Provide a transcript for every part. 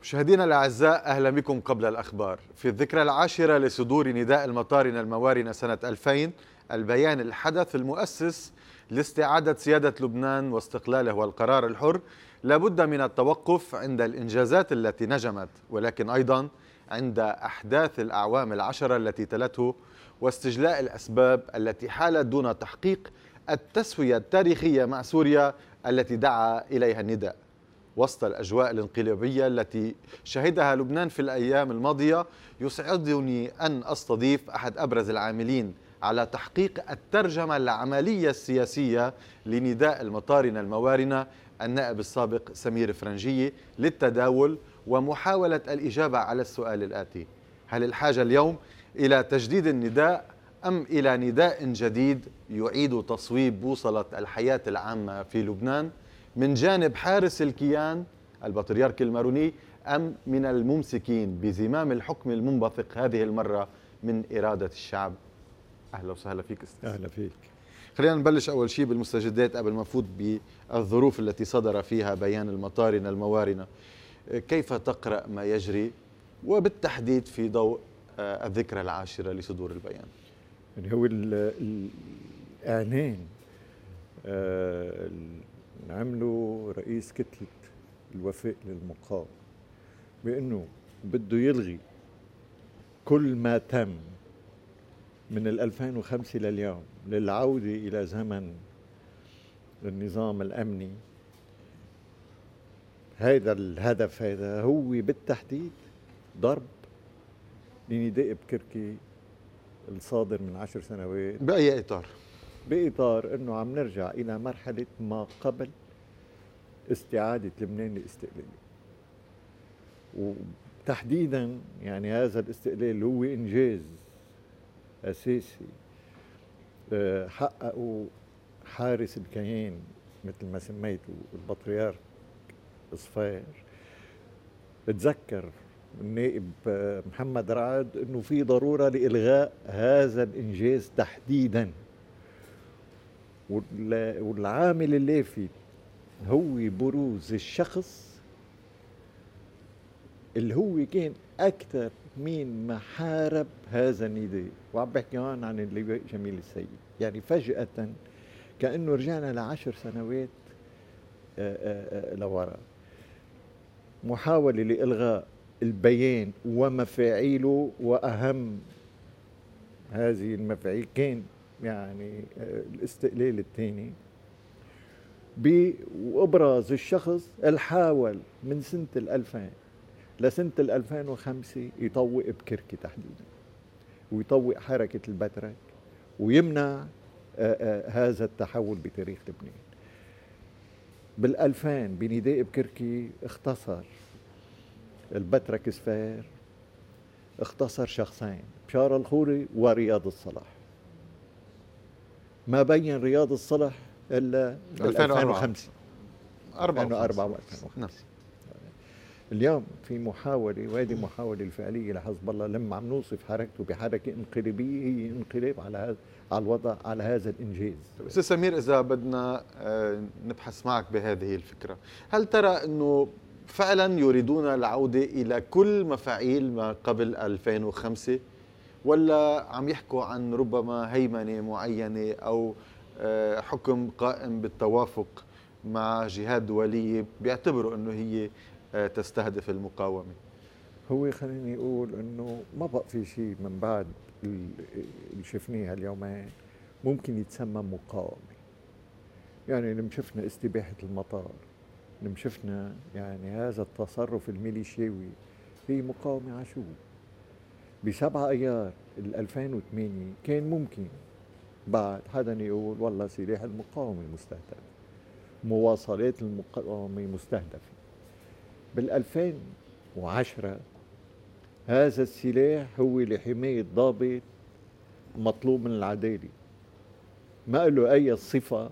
مشاهدينا الأعزاء، أهلا بكم. قبل الأخبار، في الذكرى العاشرة لصدور نداء المطارنة الموارنة سنة 2000، البيان الحدث المؤسس لاستعادة سيادة لبنان واستقلاله والقرار الحر، لابد من التوقف عند الإنجازات التي نجمت، ولكن أيضا عند أحداث الأعوام العشرة التي تلته، واستجلاء الأسباب التي حالت دون تحقيق التسوية التاريخية مع سوريا التي دعا إليها النداء. وسط الأجواء الانقلابية التي شهدها لبنان في الأيام الماضية، يسعدني أن أستضيف أحد أبرز العاملين على تحقيق الترجمة العملية السياسية لنداء المطارنة الموارنة، النائب السابق سمير فرنجية، للتداول ومحاولة الإجابة على السؤال الآتي: هل الحاجة اليوم إلى تجديد النداء أم إلى نداء جديد يعيد تصويب بوصلة الحياة العامة في لبنان من جانب حارس الكيان البطريرك الماروني، أم من الممسكين بزمام الحكم المنبثق هذه المرة من إرادة الشعب؟ أهلا وسهلا فيك أستاذ. أهلا فيك. خلينا نبلش أول شيء بالمستجدات قبل ما نفوت بالظروف التي صدر فيها بيان المطارنة الموارنة. كيف تقرأ ما يجري، وبالتحديد في ضوء الذكرى العاشرة لصدور البيان؟ يعني هو الإعلان عملوا رئيس كتلة الوفاء للمقاومة بأنه بده يلغي كل ما تم من 2005 لليوم للعودة إلى زمن النظام الأمني. هذا الهدف هذا هو بالتحديد ضرب لنداء بكركي الصادر من 10 سنوات. بأي إطار؟ بإطار أنه عم نرجع إلى مرحلة ما قبل استعادة لبنان لاستقلاله، وتحديدا يعني هذا الاستقلال هو إنجاز أساسي حققوا حارس الكيان مثل ما سميته البطريرك صفير. تذكر النائب محمد رعد أنه في ضرورة لإلغاء هذا الإنجاز تحديدا، والعامل اللافت هو بروز الشخص اللي هو كان أكثر مين ما حارب هذا النداء، وعم بحكي هون عن اللواء جميل السيد. يعني فجأة كأنه رجعنا ل10 سنوات لورا. محاولة لإلغاء البيان ومفاعيله، وأهم هذه المفاعيل كان يعني الاستقلال الثاني، بإبراز الشخص اللي حاول من سنة 2000 لسنة 2005 يطوق بكركي تحديدا، ويطوق حركة البترك، ويمنع هذا التحول بتاريخ لبنان. بال2000 بنداء بكركي اختصر البترك صفير، اختصر شخصين، بشار الخوري ورياض الصلاح. ما بين رياض الصلاح إلا 2005 2004 و2005. اليوم في محاولة، وهذه محاولة الفعلية لحزب الله لما عم نوصف حركته بحركة انقلابية، هي انقلاب على الوضع، على هذا الإنجاز. أستاذ سمير، إذا بدنا نبحث معك بهذه الفكرة، هل ترى أنه فعلا يريدون العودة إلى كل مفاعيل ما قبل 2005، ولا عم يحكوا عن ربما هيمنة معينة أو حكم قائم بالتوافق مع جهات دولية بيعتبروا أنه هي تستهدف المقاومة؟ هو خليني أقول أنه ما بقى في شيء من بعد اللي شفناه اليومين ممكن يتسمى مقاومة. يعني لما شفنا استباحة المطار، لما شفنا يعني هذا التصرف الميليشياوي، هي مقاومة عشو. ب7 أيار 2008 كان ممكن بعد حدا يقول والله سلاح المقاومة مستهدف، مواصلات المقاومة مستهدفة. بال2010 هذا السلاح هو لحماية ضابط مطلوب من العدالة، ما له أي صفة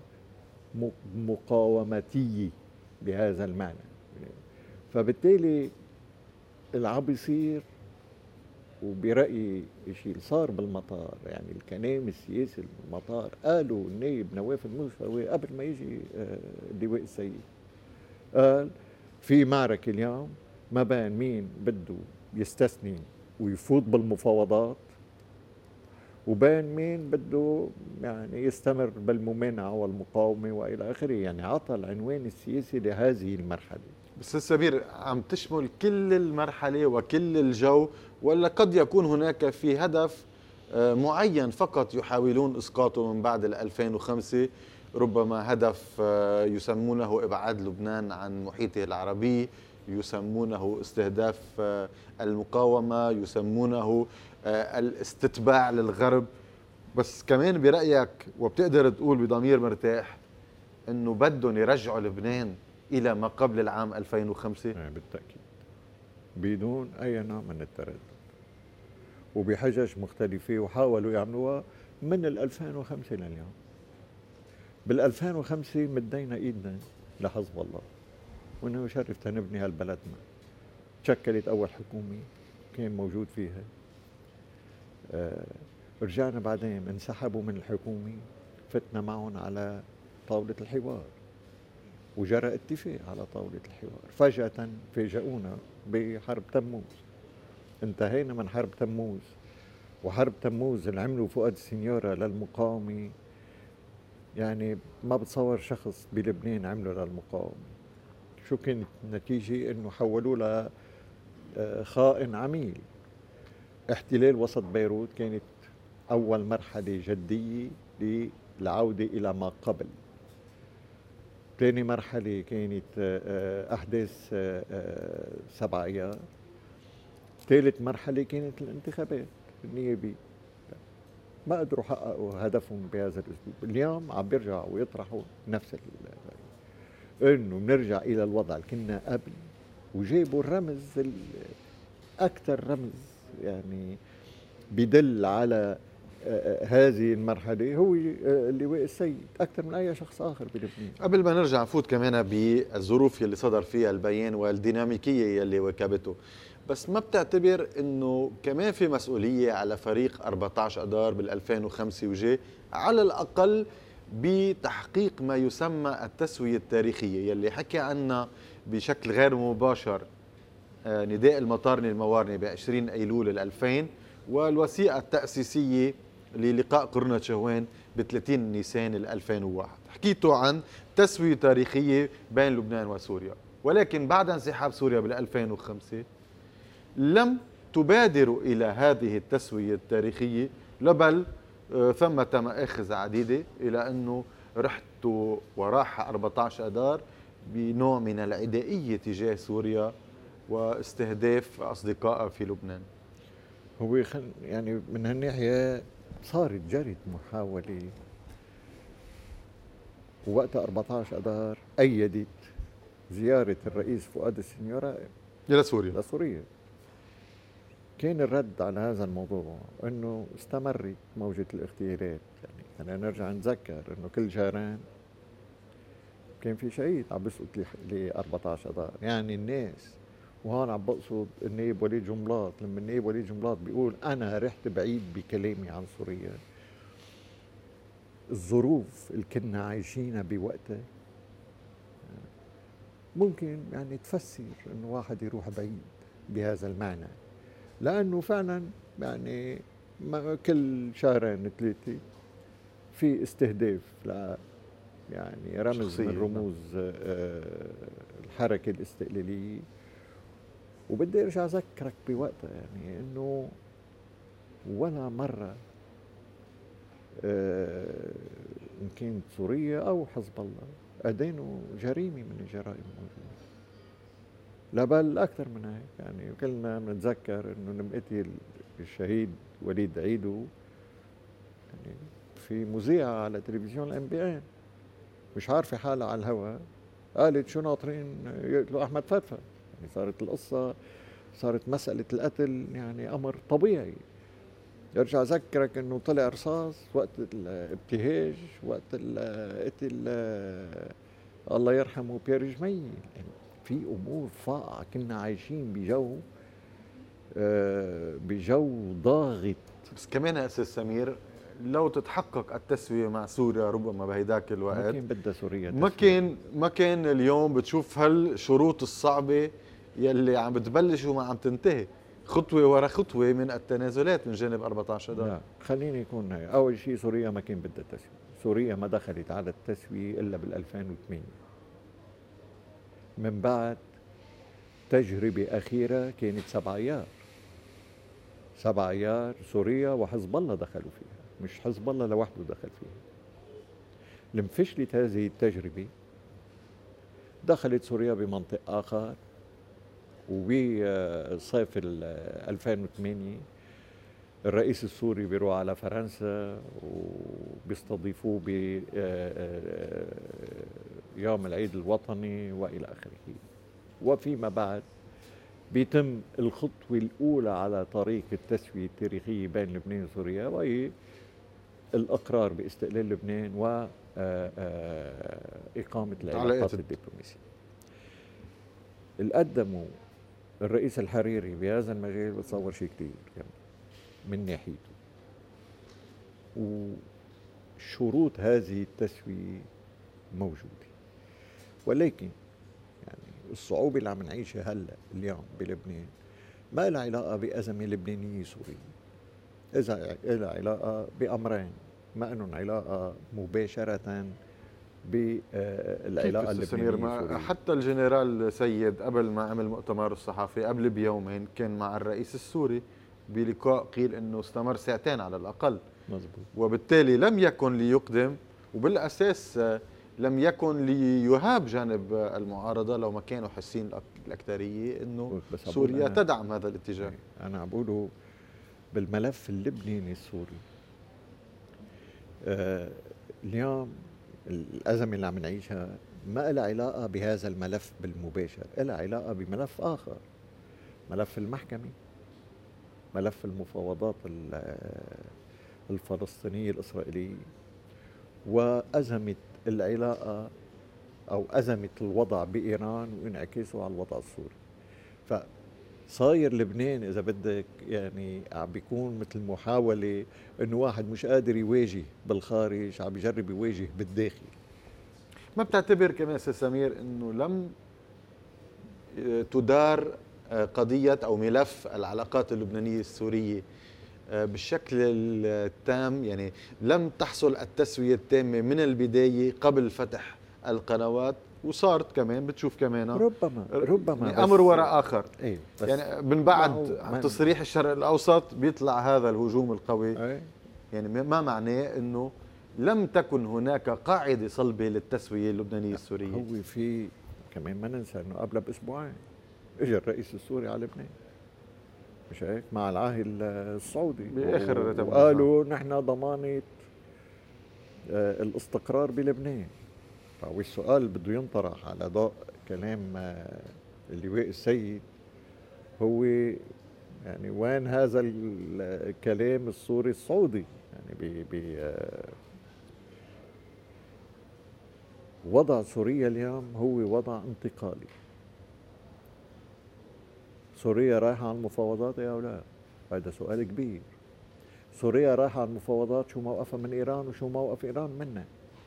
مقاومتية بهذا المعنى. فبالتالي العم بيصير، وبرأيي شيء صار بالمطار، يعني الكلام السياسي المطار قالوا النائب نواف الموسوي قبل ما يجي اللواء السيد، قال في معركة اليوم ما بين مين بده يستثني ويفوت بالمفاوضات وبين مين بده يعني يستمر بالممانعة والمقاومة وإلى آخره. يعني عطى العنوان السياسي لهذه المرحلة. بس السبير عم تشمل كل المرحلة وكل الجو، ولا قد يكون هناك في هدف معين فقط يحاولون إسقاطه من بعد 2005؟ ربما هدف يسمونه إبعاد لبنان عن محيطه العربي، يسمونه استهداف المقاومة، يسمونه الاستتباع للغرب. بس كمان برأيك وبتقدر تقول بضمير مرتاح انه بدهم يرجعوا لبنان الى ما قبل العام 2005؟ بالتأكيد بدون أي نوع من التردد وبحجج مختلفة، وحاولوا يعملوها من 2005 لليوم. بال 2005 مدينا ايدنا لحزب الله وانه يشرف تنبني هالبلدنا. تشكلت اول حكومه كان موجود فيها، رجعنا بعدين انسحبوا من الحكومه، فتنا معهم على طاوله الحوار وجرى اتفاق على طاوله الحوار. فجاه فاجئونا بحرب تموز. انتهينا من حرب تموز، وحرب تموز اللي عملوا فؤاد السنيورة للمقاومة يعني ما بتصور شخص بلبنان عمله للمقاومة. شو كانت النتيجة؟ انه حولوه لخائن عميل. احتلال وسط بيروت كانت اول مرحلة جدية للعودة الى ما قبل. ثاني مرحلة كانت احداث 7 ايار. ثالث مرحلة كانت الانتخابات النيابية. ما قدروا يحققوا هدفهم بهذا الاسلوب. اليوم عم بيرجعوا ويطرحوا نفس انه بنرجع الى الوضع اللي كنا قبل، وجابوا الرمز اكثر رمز يعني بدل على هذه المرحلة هو اللواء السيد أكثر من أي شخص آخر بلبنان. قبل ما نرجع نفوت كمان بالظروف يلي صدر فيها البيان والديناميكية يلي واكبته، بس ما بتعتبر انه كمان في مسؤولية على فريق 14 اذار بال 2005 وجاي على الاقل بتحقيق ما يسمى التسوية التاريخية يلي حكي عنها بشكل غير مباشر نداء المطارنة الموارنة ب 20 ايلول 2000، والوثيقة التأسيسية للقاء قرنة شهوان ب 30 نيسان 2001. حكيتوا عن تسوية تاريخية بين لبنان وسوريا، ولكن بعد انسحاب سوريا بال 2005 لم تبادروا إلى هذه التسوية التاريخية، بل ثمة مآخذ عديدة إلى أنه رحتوا وراح 14 أذار بنوع من العدائية تجاه سوريا واستهداف أصدقائها في لبنان. هو يعني من هالناحية صارت جرت محاولة، ووقت 14 أذار أيدت زيارة الرئيس فؤاد السنيورة لسوريا. كان الرد على هذا الموضوع انه استمرت موجة الاغتيالات. يعني خلينا نرجع نتذكر انه كل شهرين كان في شهيد عم بيسقط ل 14 اذار. يعني الناس، وهون عم بقصد النائب وليد جنبلاط، لما النائب وليد جنبلاط بيقول انا رحت بعيد بكلامي عن سوريا، الظروف اللي كنا عايشينها بوقتها ممكن يعني تفسر انه واحد يروح بعيد بهذا المعنى، لأنه فعلا يعني كل شهرين 3 في استهداف ل يعني رمز من رموز الحركة الاستقلالية. وبدي ارجع اذكرك بوقتها يعني انه ولا مرة ان كانت سوريا او حزب الله ادانوا جريمة من الجرائم الموجودة، لا بل أكثر من هيك. يعني كلنا بنتذكر إنه لم قتل الشهيد وليد عيدو يعني في مذيعة على تلفزيون الأنبياء مش عارفة حالها على الهواء، قالت شو ناطرين يقتلوا أحمد فتفى. يعني صارت القصة، صارت مسألة القتل يعني أمر طبيعي. يرجع أذكرك إنه طلع رصاص وقت الابتهاج، وقت قتل الله يرحمه بيير جميل. يعني في امور فائقه، كنا عايشين بجو ضاغط. بس كمان يا استاذ سمير لو تتحقق التسويه مع سوريا ربما بهيداك الوقت ما كان بدها سوريا ما كان اليوم بتشوف هالشروط الصعبه يلي عم بتبلش وما عم تنتهي، خطوة ورا خطوة من التنازلات من جانب 14 دولار. لا خليني يكون هي. أول شيء سوريا ما كان بدها تسوية، سوريا ما دخلت على التسوية إلا بال 2008. من بعد تجربة أخيرة كانت 7 أيار. 7 أيار سوريا وحزب الله دخلوا فيها، مش حزب الله لوحده دخل فيها. لما فشلت هذه التجربة دخلت سوريا بمنطق آخر، وبصيف 2008 الرئيس السوري بيروح على فرنسا وبيستضيفوه يوم العيد الوطني وإلى آخره. وفيما بعد بيتم الخطوة الأولى على طريق التسوية التاريخية بين لبنان وسوريا، وهي الإقرار باستقلال لبنان وإقامة العلاقات الدبلوماسية. اللي قدموا الرئيس الحريري بهذا المجال بتصور شيء كتير يعني من ناحيته، وشروط هذه التسوية موجودة. ولكن يعني الصعوبة اللي عم نعيشها هلا اليوم بلبنان ما لها علاقة بأزمة لبنانية سورية، إذا لها علاقة بأمرين ما لهم علاقة مباشرة بالعلاقة اللبنانية. حتى الجنرال سيد قبل ما عمل مؤتمر الصحفي قبل بيومين كان مع الرئيس السوري بلقاء قيل انه استمر 2 ساعات على الاقل. مزبوط. وبالتالي لم يكن ليقدم، وبالاساس لم يكن ليهاب جانب المعارضه لو ما كانوا حاسين الاكثريه انه سوريا تدعم هذا الاتجاه. انا عم بقوله بالملف اللبناني السوري اليوم الأزمة اللي عم نعيشها ما لها علاقة بهذا الملف بالمباشر، لها علاقة بملف آخر، ملف المحكمة، ملف المفاوضات الفلسطينية الإسرائيلية، وأزمة العلاقة أو أزمة الوضع بإيران وانعكاسه على الوضع السوري. فصاير لبنان إذا بدك يعني عم بيكون مثل محاولة إنه واحد مش قادر يواجه بالخارج عم بيجرب يواجه بالداخل. ما بتعتبر كمان أستاذ سمير إنه لم تدار قضية أو ملف العلاقات اللبنانية السورية بالشكل التام، يعني لم تحصل التسوية التامة من البداية قبل فتح القنوات، وصارت كمان بتشوف كمان ربما يعني أمر وراء آخر. ايه يعني من بعد تصريح الشرق الأوسط بيطلع هذا الهجوم القوي. يعني ما معناه إنه لم تكن هناك قاعدة صلبة للتسوية اللبنانية السورية. هو في كمان ما ننسى انه قبل باسبوعين اجى الرئيس السوري على لبنان، مش هيك؟ مع العاهل السعودي باخر وقالوا نحن ضمانة الاستقرار بلبنان. فهو السؤال بده ينطرح على ضوء كلام اللواء السيد، هو يعني وين هذا الكلام السوري السعودي؟ يعني وضع سوريا اليوم هو وضع انتقالي. سوريا رايحة على المفاوضات يا أولاد؟ هذا سؤال كبير. سوريا رايحة على المفاوضات، شو موقفها من إيران وشو موقف إيران منها؟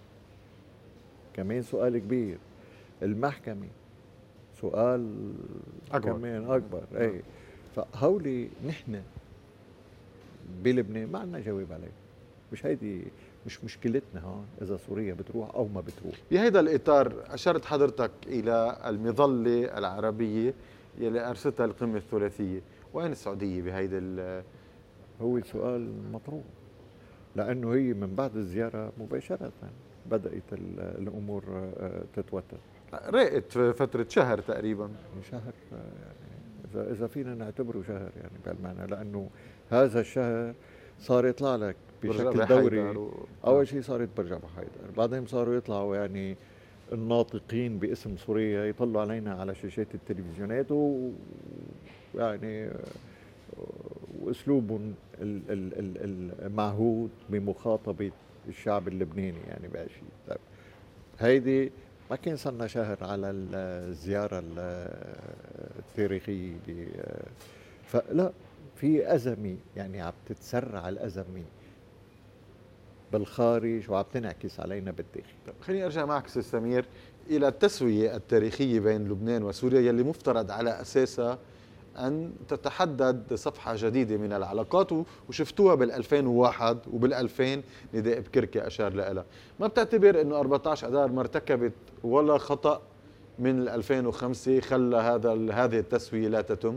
كمان سؤال كبير. المحكمة سؤال أكبر. كمان أكبر. أي فهولي نحن بلبنان ما عندنا جواب عليه. مش هيدي مش مشكلتنا هون إذا سوريا بتروح أو ما بتروح. بهذا الإطار أشرت حضرتك إلى المظلة العربية يلي أرستها القمة الثلاثية، وين السعودية بهيدا هو السؤال مطروح، لأنه هي من بعد الزيارة مباشرة بدأت الأمور تتوتر. رقت فترة شهر تقريبا. شهر يعني إذا فينا نعتبره شهر يعني بهالمعنى، لأنه هذا الشهر صار يطلع لك بشكل دوري. أول شيء صارت برج أبو حيدر، بعدين صاروا يطلعوا يعني الناطقين باسم سوريا يطلوا علينا على شاشات التلفزيونات ويعني واسلوبهم المعهود بمخاطبه الشعب اللبناني يعني بهالشيء. طيب هيدي ما كان صرنا شهر على الزياره التاريخيه فلا في ازمه يعني عم تتسرع الازمه بالخارج وعم تنعكس علينا بالداخل. خليني ارجع معك استاذ سمير إلى التسوية التاريخية بين لبنان وسوريا يلي مفترض على أساسها أن تتحدد صفحة جديدة من العلاقات، وشفتوها بال2001 وبال2000 نداء بكركي أشار لها. ما بتعتبر أنه 14 أذار ما ارتكبت ولا خطأ من 2005 خلى هذه التسوية لا تتم؟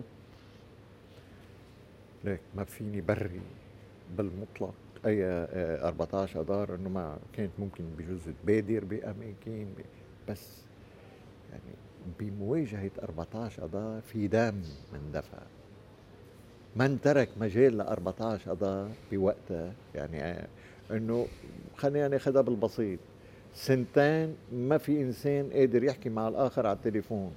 ليك ما فيني بري بالمطلق اي 14 اذار انه ما كانت ممكن بجوز تبادر باماكن بس يعني بمواجهه 14 اذار في دم من دفع، من ترك مجال ل 14 اذار بوقتها. يعني انه خلينا ناخذها بالبسيط، سنتين ما في انسان قادر يحكي مع الاخر على التليفون.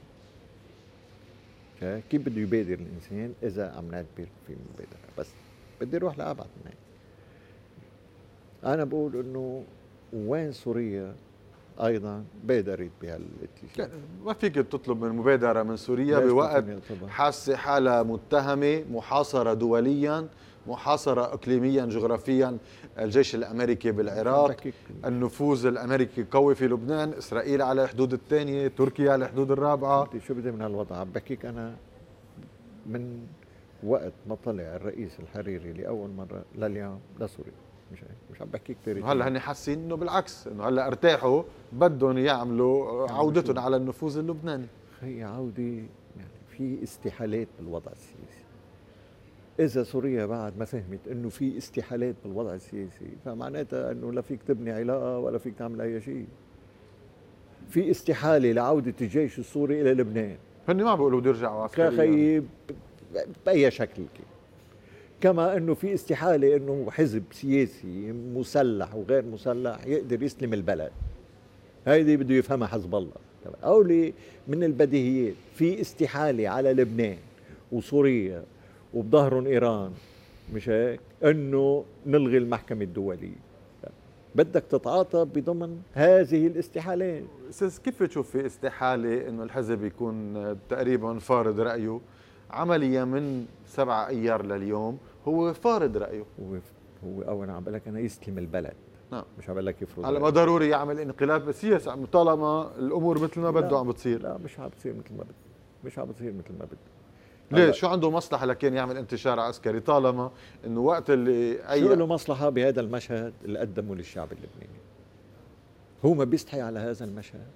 كيف بده يبادر الانسان اذا عم نعتبر في مبادره؟ بس بدي اروح لابعد من هيك. انا بقول انه وين سوريا ايضا بادرت بهالاتجاه. ما فيك تطلب من مبادرة من سوريا بوقت حاسة حالها متهمة، محاصرة دوليا، محاصرة اقليميا جغرافيا، الجيش الامريكي بالعراق، النفوذ الامريكي قوي في لبنان، اسرائيل على الحدود الثانية، تركيا على الحدود الرابعة. شو بدي من هالوضع؟ عم بحكيك انا من وقت ما طلع الرئيس الحريري لاول مرة لليوم لسوريا، مش عم بحكيك تاريخ. هلا هن حاسين انه بالعكس، انه هلا ارتاحوا، بدهم يعملوا عودتهم على النفوذ اللبناني. هي عودة يعني في استحالات بالوضع السياسي. إذا سوريا بعد ما فهمت إنه في استحالات بالوضع السياسي، فمعناتها إنه لا فيك تبني علاقة ولا فيك تعمل أي شيء. في استحالة لعودة الجيش السوري إلى لبنان. هن ما بيقولوا بده يرجعوا عسكريا بأي شكل كما إنه في استحالة إنه حزب سياسي مسلح وغير مسلح يقدر يسلم البلد. هيدي بده يفهمها حزب الله. أولي من البديهيات في استحالة على لبنان وسوريا وبظهرهم إيران، مش هيك؟ إنه نلغي المحكمة الدولية. بدك تتعاطى بضمن هذه الاستحالات. أستاذ كيف تشوف في استحالة إنه الحزب يكون تقريبا فارض رأيه عمليا من 7 أيار لليوم؟ هو فارض رأيه. هو أولا عم بقول لك أنا يستلم البلد. نعم. مش عم بقول لك يفرض. على ما ضروري يعمل انقلاب سياسي طالما الأمور مثل ما بده عم بتصير. لا مش عم بتصير مثل ما بده. مش عم بتصير مثل ما بده. ليه؟ شو عنده مصلحة لكن يعمل انتشار عسكري طالما انه وقت اللي شو له مصلحة بهذا المشهد اللي قدمه للشعب اللبناني؟ هو ما بيستحي على هذا المشهد؟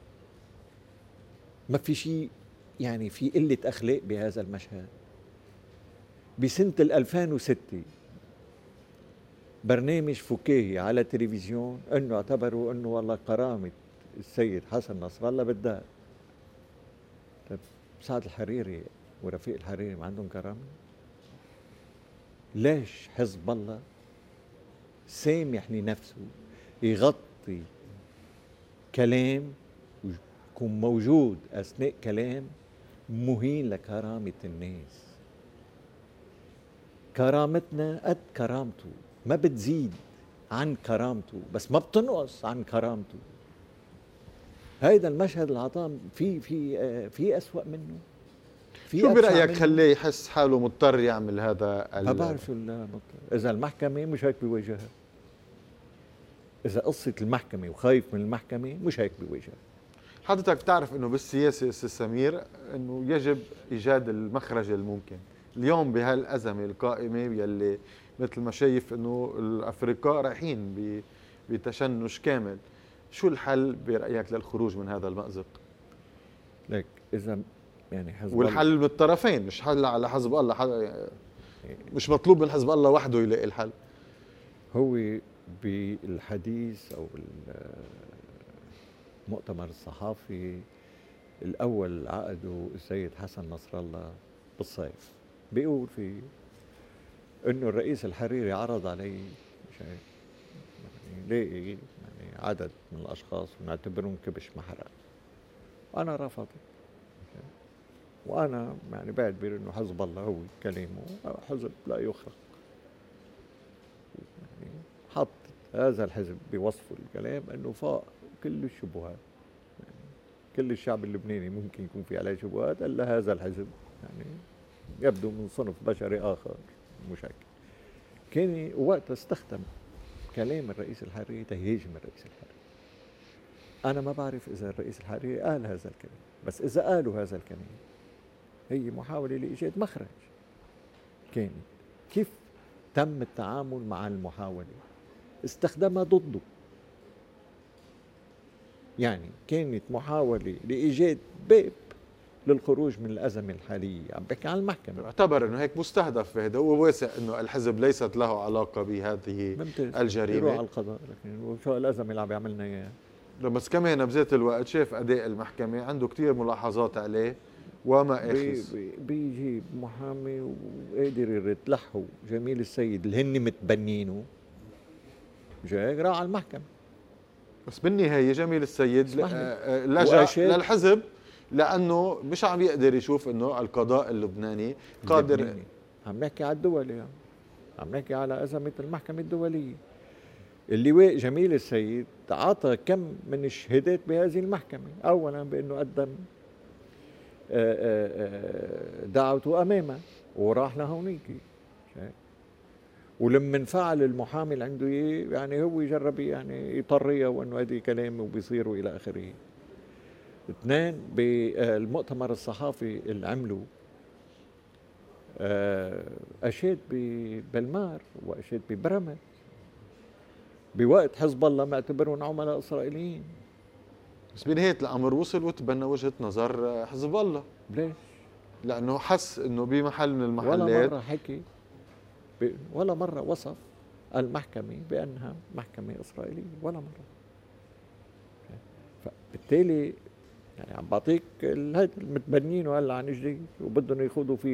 ما في شيء يعني في قلة أخلاق بهذا المشهد. بسنة 2006 برنامج فكاهي على التلفزيون انه اعتبروا انه والله كرامة السيد حسن نصر الله بالدار. طيب سعد الحريري ورفيق الحريري ما عندهم كرامة؟ ليش حزب الله سامح لنفسه يغطي كلام ويكون موجود أثناء كلام مهين لكرامة الناس؟ كرامتنا قد كرامته، ما بتزيد عن كرامته بس ما بتنقص عن كرامته. هيدا المشهد اللي عطاه في أسوأ منه. شو برأيك خليه يحس حاله مضطر يعمل هذا؟ ما بعرف شو مضطر. إذا المحكمة مش هيك بيواجهها، إذا قصة المحكمة وخايف من المحكمة مش هيك بيواجهها. حضرتك بتعرف إنه بالسياسة أستاذ سمير إنه يجب إيجاد المخرج الممكن. اليوم بهالأزمة القائمة يلي مثل ما شايف إنه الأفرقاء رايحين بتشنج كامل، شو الحل برأيك للخروج من هذا المأزق؟ لك إذا يعني حزب والحل من الطرفين، مش حل على حزب الله، مش مطلوب من حزب الله وحده يلاقي الحل. هو بالحديث أو المؤتمر الصحافي الأول عقده السيد حسن نصر الله بالصيف، بيقول فيه إنه الرئيس الحريري عرض علي يعني لاقي يعني عدد من الأشخاص ونعتبرهم كبش محرق. أنا رفضت، وأنا يعني بعتبر إنه حزب الله هو كلامه حزب لا يخرق. يعني حط هذا الحزب بوصفه الكلام إنه فاق كل الشبهات. يعني كل الشعب اللبناني ممكن يكون في عليه شبهات إلا هذا الحزب، يعني يبدو من صنف بشري آخر مشكل. كان وقتها استخدم كلام الرئيس الحريري تهيج من الرئيس الحريري. أنا ما بعرف إذا الرئيس الحريري قال هذا الكلام، بس إذا قالوا هذا الكلام هي محاولة لإيجاد مخرج كانت. كيف تم التعامل مع المحاولة؟ استخدمها ضده. يعني كانت محاولة لإيجاد باب للخروج من الأزمة الحالية. عم بحكي عن المحكمة. اعتبر انه هيك مستهدف، هذا هو واسع انه الحزب ليست له علاقة بهذه ممتاز. الجريمة، يروح على القضاء، لكن وشو الأزمة اللي عم بيعملنا إياها. بس كمان بذات الوقت شاف أداء المحكمة عنده كتير ملاحظات عليه وما أخذ. بيجي محامي وقادر يرد لحوا جميل السيد اللي هن متبنينه، جاي راح على المحكمة. بس بالنهاية جميل السيد لجأ للحزب لأنه مش عم يقدر يشوف أنه القضاء اللبناني قادر. عم نحكي على الدولة يعني. عم نحكي على أزمة المحكمة الدولية. اللواء جميل السيد تعاطى كم من الشهادات بهذه المحكمة. أولا بأنه قدم دعوته أمامه وراح لهونيك، ولما انفعل المحامي اللي عنده يعني هو يجرب يعني يطريه وانه هذه كلام وبيصير والى اخره. اثنين، بالمؤتمر الصحافي اللي عملوا اشاد ببلمار واشاد ببرمل بوقت حزب الله معتبرهم عملاء اسرائيليين. بس بنهاية الامر وصل وتبنى وجهة نظر حزب الله. ليش؟ لانه حس انه بمحل من المحلات ولا مرة حكي ولا مرة وصف المحكمة بأنها محكمة إسرائيلية ولا مرة. فبالتالي يعني عم بعطيك المتبنين وهلا عن جديد وبدهم يخوضوا في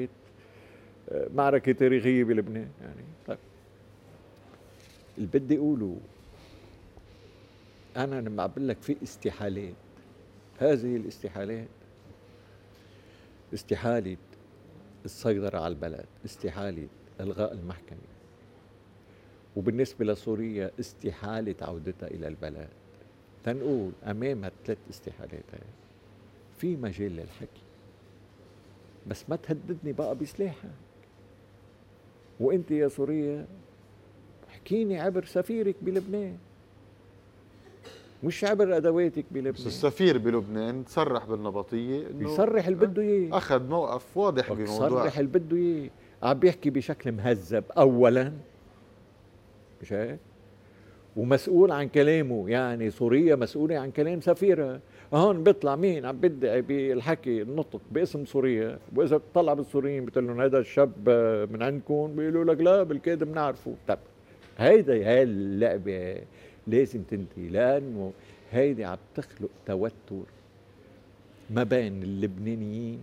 معركة تاريخية بلبنان يعني. طيب اللي بدي أقوله أنا لما أقول لك في استحالات، هذه الاستحالات استحالة السيطرة على البلد، استحالة إلغاء المحكمة، وبالنسبة لسوريا استحالة عودتها إلى البلد. تنقول أمام هالثلاث استحالات في مجال للحكي، بس ما تهددني بقى بسلاحك. وأنت يا سوريا احكيني عبر سفيرك بلبنان مش عبر أدواتك بلبنان. بس السفير بلبنان تصرح بالنبطية إنه يصرح اللي بده إياه، أخذ موقف واضح بموضوع. يصرح اللي بده إياه، عم بيحكي بشكل مهذب أولاً، مش هيك؟ ومسؤول عن كلامه. يعني سوريا مسؤولة عن كلام سفيرها. هون بيطلع مين عم بدعي بالحكي النطق باسم سوريا، واذا بتطلع بالسوريين بتقول لهم هذا الشاب من عندكم، بيقولوا لك لا بالكاد بنعرفه. طب هاي اللعبة لازم تنتهي، لانه هيدي عم تخلق توتر ما بين اللبنانيين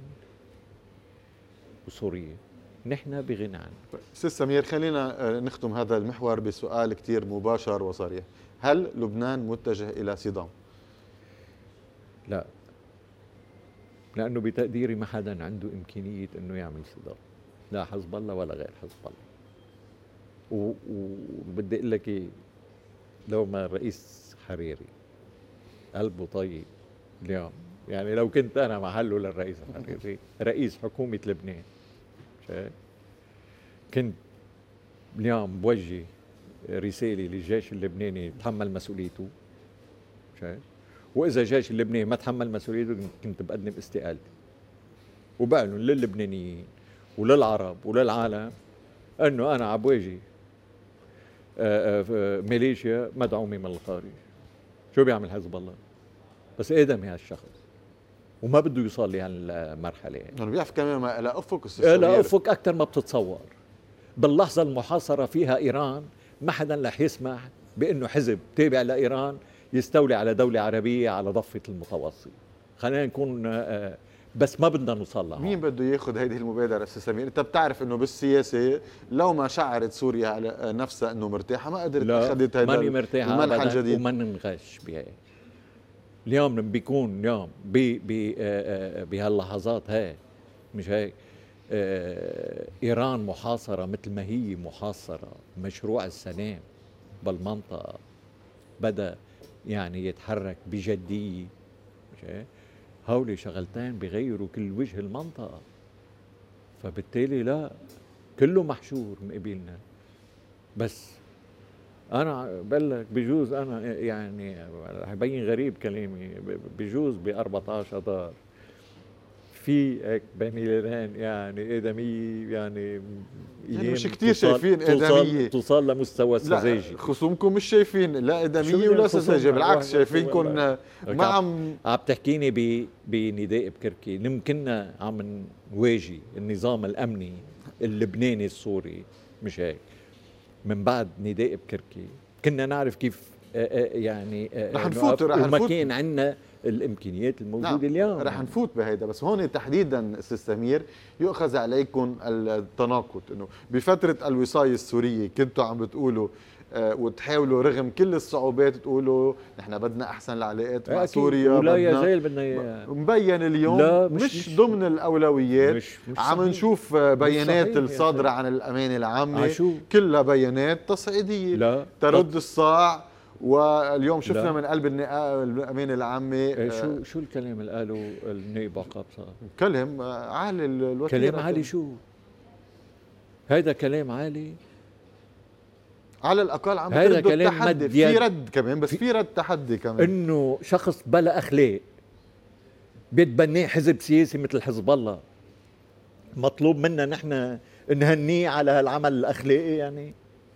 وسوريا، نحن بغنى عنه. أستاذ سمير، خلينا نختم هذا المحور بسؤال كتير مباشر وصريح. هل لبنان متجه إلى صدام؟ لا، لأنه بتقديري ما حدا عنده إمكانية أنه يعمل صدام، لا حزب الله ولا غير حزب الله. وبدي أقول لك إيه، لو ما الرئيس حريري قلبه طيب اليوم، يعني لو كنت أنا محله للرئيس الحريري رئيس حكومة لبنان، كنت اليوم بوجه رسالة للجيش اللبناني يتحمل مسؤوليته، وإذا الجيش اللبناني ما تحمل مسؤوليته كنت بقدم استقالتي وبعلن للبنانيين وللعرب وللعالم أنه أنا عم بواجه ميليشيا مدعومة من الخارج. شو بيعمل حزب الله؟ بس آدمي هالشخص وما بده يوصل لهالمرحلة. يعني بيعرف كمان ما لا أفق، لا أفق أكثر ما بتتصور. باللحظة المحاصرة فيها إيران ما حدا رح يسمح بأنه حزب تابع لإيران يستولي على دولة عربية على ضفة المتوسط. خلينا نكون بس ما بدنا نوصل لها. مين بده ياخذ هيدي المبادرة أستاذ سمير؟ أنت بتعرف إنه بالسياسة لو ما شعرت سوريا على نفسها إنه مرتاحة ما قدرت أخذت هيدا ماني مرتاحة المنحى الجديد وما ننغش بها. اليوم بيكون اليوم بهاللحظات هاي، مش هيك، إيران محاصرة مثل ما هي محاصرة. مشروع السلام بالمنطقة بدأ يعني يتحرك بجدية، مش هيك؟ هولي شغلتين بيغيروا كل وجه المنطقة. فبالتالي لا، كله محشور مقابلنا. بس انا بقول لك بجوز انا يعني رح يبين غريب كلامي، بجوز ب 14 اذار في هيك بين اليدين يعني ادميه، يعني يعني مش ايام كتير شايفين ادميه. توصل لمستوى لا السذاجه. خصومكم مش شايفين لا شو ادميه بدنا ولا سذاجه، خصومنا بالعكس الواحد شايفينكم والله. ما عم عم. عم تحكيني بنداء بكركي، نمكننا عم نواجه النظام الامني اللبناني السوري، مش هيك؟ من بعد نداء بكركي كنا نعرف كيف يعني رح نفوت نقف، رح وما نفوت كان عندنا الامكانيات نعم الموجوده اليوم رح يعني. نفوت بهيدا، بس هون تحديدا استاذ سمير يؤخذ عليكم التناقض، انه بفتره الوصايه السوريه كنتوا عم بتقولوا وتحاولوا رغم كل الصعوبات تقولوا نحن بدنا احسن العلاقات مع أكيد. سوريا، ولا بدنا يزال بدنا اياه. مبين اليوم لا مش ضمن الاولويات. مش عم صحيح. نشوف مش بيانات صحيح يا الصادره سيدي. عن الامانه العامه عشو؟ كلها بيانات تصعيديه لا ترد الصاع. واليوم شفنا لا. من قلب الامانه العامه شو الكلام اللي قاله النائب عقاب صار؟ كلام عالي الوتيره، كلام عالي. شو هيدا كلام عالي؟ على الاقل عم هيدا تردوا كلام التحدي، مد في يد. رد كمان، بس في رد تحدي كمان. انه شخص بلا اخلاق بيتبنيه حزب سياسي مثل حزب الله مطلوب منا نحن نهنيه على هالعمل الاخلاقي؟ يعني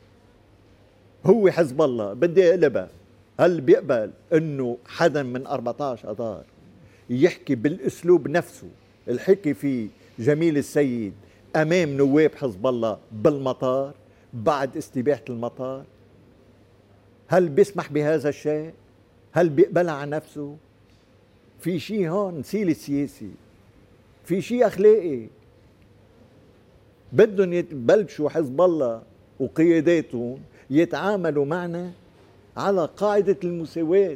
هو حزب الله بدي اقلبها. هل بيقبل انه حدا من 14 اذار يحكي بالاسلوب نفسه الحكي فيه جميل السيد امام نواب حزب الله بالمطار بعد استباحة المطار؟ هل بيسمح بهذا الشيء؟ هل بيقبلها عن نفسه؟ في شيء هون نسيل السياسي، في شيء اخلاقي. بدهم يبلشوا حزب الله وقياداتهم يتعاملوا معنا على قاعدة المساواة.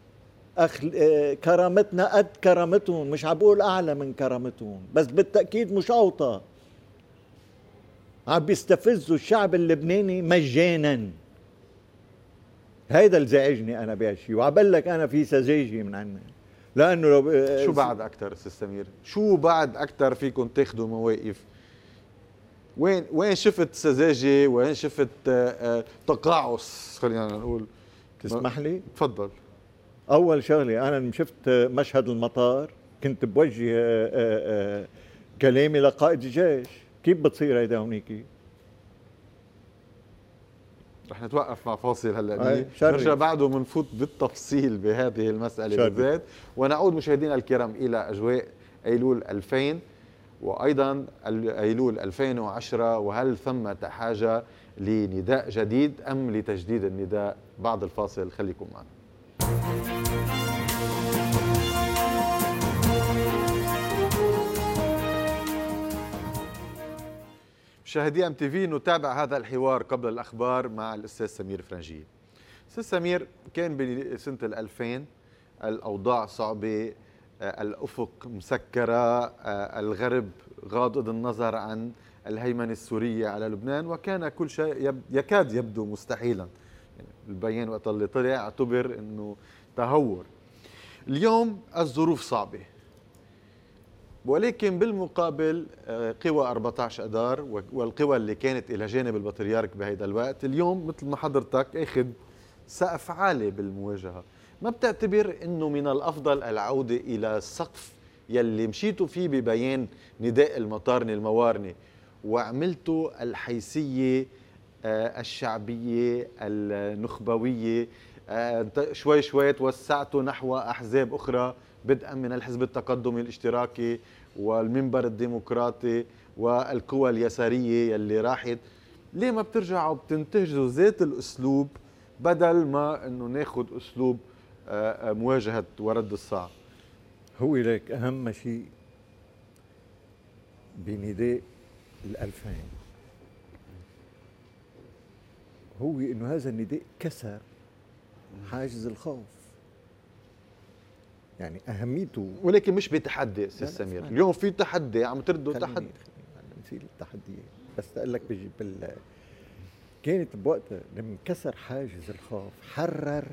كرامتنا قد كرامتهم، مش عم بقول أعلى من كرامتهم، بس بالتأكيد مش أوطى. عم بيستفزوا الشعب اللبناني مجانا. هيدا اللي زعجني أنا بهالشيء، وعم بقول لك أنا في سذاجة من عنا. لأنه لو شو بعد أكثر أستاذ سمير؟ شو بعد أكثر فيكم تاخذوا مواقف؟ وين شفت سذاجة؟ وين شفت تقاعس؟ خلينا نقول. تسمح لي؟ تفضل. أول شغلة أنا شفت مشهد المطار كنت بوجه كلامي لقائد الجيش. كيف بتصير هيدا هونيك؟ رح نتوقف مع فاصل هلا، نرجع بعده بنفوت بالتفصيل بهذه المسألة بالذات، ونعود مشاهدينا الكرام إلى أجواء أيلول 2000 وأيضا أيلول 2010، وهل ثمة حاجة لنداء جديد أم لتجديد النداء؟ بعد الفاصل خليكم معنا. مشاهدي ام تي في، نتابع هذا الحوار قبل الاخبار مع الاستاذ سمير فرنجي. استاذ سمير، كان بسنه 2000 الاوضاع صعبه، الافق مسكره، الغرب غاض النظر عن الهيمنه السوريه على لبنان، وكان كل شيء يكاد يبدو مستحيلا. يعني البيان وقت اللي طلع اعتبر انه تهور. اليوم الظروف صعبه، ولكن بالمقابل قوى 14 اذار والقوى اللي كانت الى جانب البطريرك بهيدا الوقت اليوم مثل ما حضرتك اخذ سقف عالي بالمواجهه. ما بتعتبر انه من الافضل العوده الى السقف يلي مشيتوا فيه ببيان نداء المطارنه الموارنه، وعملتوا الحيثيه الشعبيه النخبويه، شوي شوي توسعتوا نحو احزاب اخرى بدءا من الحزب التقدمي الاشتراكي والمنبر الديمقراطي والقوى اليسارية يلي راحت؟ ليه ما بترجعوا بتنتهجوا ذات الأسلوب بدل ما أنه ناخد أسلوب مواجهة ورد الصعب؟ هو لك أهم شيء بنداء 2000 هو أنه هذا النداء كسر حاجز الخوف. يعني اهميته، ولكن مش بتحدي استاذ سمير. اليوم في تحدي عم تردوا تحدي. نسيل التحديات، بس اقول لك كانت بوقتها لما انكسر حاجز الخوف حرر،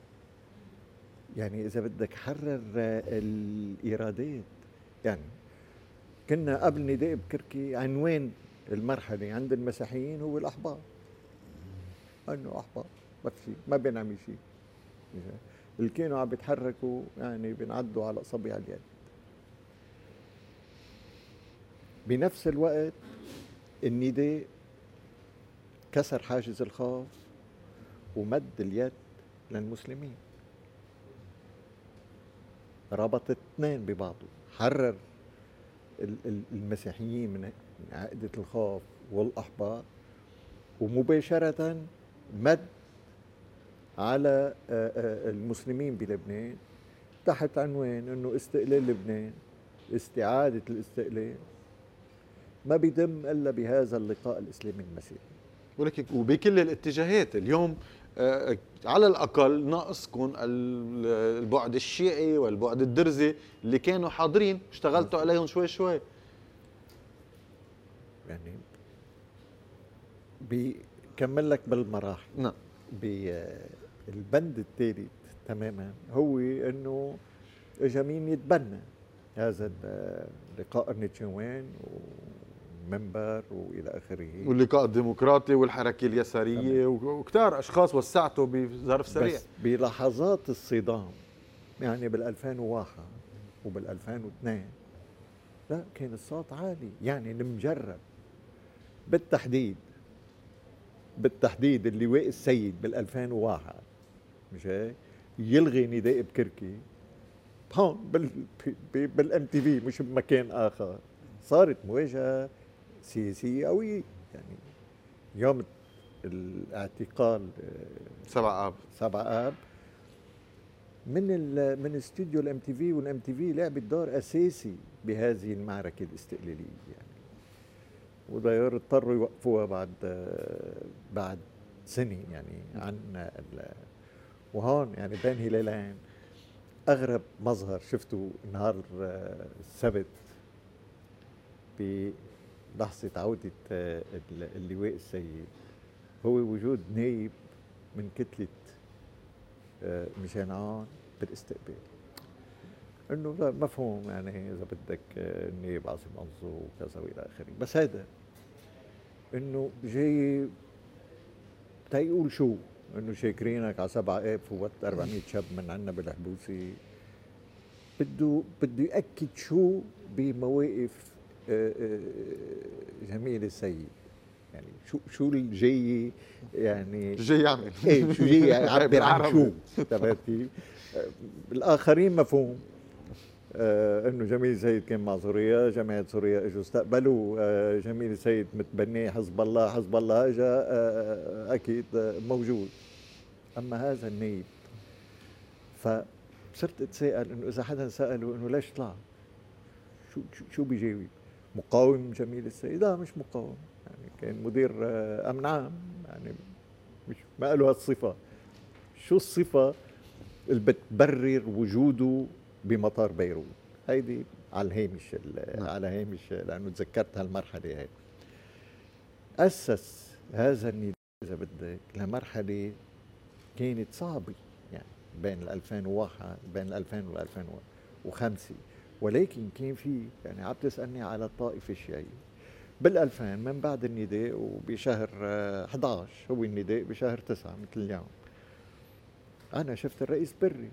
يعني اذا بدك حرر الايرادات. يعني كنا قبل نداء بكركي عنوان المرحله عند المسيحيين هو الاحباط، انه احباط ما في شيء، ما بينعمل شيء. اللي كانوا عم بيتحركوا يعني بينعدوا على اصابع اليد. بنفس الوقت النداء كسر حاجز الخوف ومد اليد للمسلمين، ربط الاثنين ببعضه، حرر المسيحيين من عقدة الخوف والأحباط، ومباشرة مد على المسلمين بلبنان تحت عنوان انه استقلال لبنان، استعادة الاستقلال ما بيتم الا بهذا اللقاء الاسلامي المسيحي. ولكن وبكل الاتجاهات اليوم على الاقل ناقصكم البعد الشيعي والبعد الدرزي اللي كانوا حاضرين، اشتغلتوا عليهم شوي شوي. يعني بكمل لك بالمراحل. نعم. بالبند الثالث تماما هو انه اجى مين يتبنى هذا اللقاء، النتشوان ومنبر والى اخره، واللقاء الديمقراطي والحركه اليساريه وكثار اشخاص وسعتوا بظرف سريع. بس بلحظات الصدام يعني بال 2001 وبال 2002 لا كان الصوت عالي، يعني المجرب بالتحديد اللواء السيد بال 2001 مش هيك يلغي نداء بكركي هون بالام تي في مش بمكان اخر، صارت مواجهه سياسيه قويه. يعني يوم الاعتقال 7 آب من استوديو الام تي في، والام تي في لعبت دور اساسي بهذه المعركه الاستقلاليه يعني، وضيار اضطروا يوقفوها بعد سنه يعني عن وهون يعني بين هلالين اغرب مظهر شفته نهار السبت بلحظه عوده اللواء السيد هو وجود نائب من كتله مشان عون بالاستقبال. انه لا مفهوم يعني اذا بدك النائب عاصم انصو وكذا والى اخره، بس هذا انه جاي تيقول شو انه شاكرينك على 7 آب فوت 400 شاب من عنا بالحبوسي، بده يأكد شو بمواقف جميل السيد، يعني شو الجاي يعني جاي يعمل ايه شو جاي يعبر عن شو تبعتي. الاخرين مفهوم انه جميل السيد كان مع سوريا، جماعه سوريا اجوا استقبلوا جميل السيد متبنيه حزب الله اجى اكيد موجود. اما هذا النائب فصرت اتساءل انه اذا حدا ساله انه ليش طلع شو بيجاوب؟ مقاوم جميل السيد؟ لا مش مقاوم، يعني كان مدير امن عام، يعني مش ما له هالصفه. شو الصفه اللي بتبرر وجوده بمطار بيروت؟ هيدي على الهامش على هامش، لانه تذكرت هالمرحله هي. اسس هذا النداء اذا بدك لمرحله كانت صعبه يعني بين 2001 بين 2000 و 2005، ولكن كان في يعني عم تسالني على الطائفه الشيعيه بال2000 من بعد النداء، وبشهر 11 هو النداء بشهر 9 مثل اليوم انا شفت الرئيس بري،